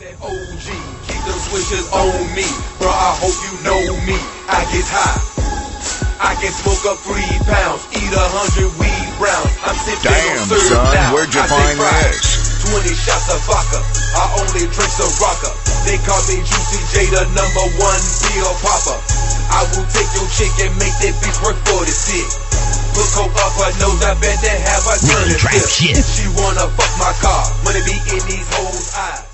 OG, keep them switches on me. Bro, I hope you know me. I get high. I can smoke up 3 pounds, eat 100 weed browns. I'm sipping on Damn, syrup son, now. where'd you I find take pride. this? 20 shots of vodka. I only drink Ciroc. They call me Juicy J, the #1 pill popper. I will take your chick and make that bitch work for the stick. Put coke up her nose, I bet they have her turn the tip. She wanna fuck my car, wanna be in these hoes' eyes.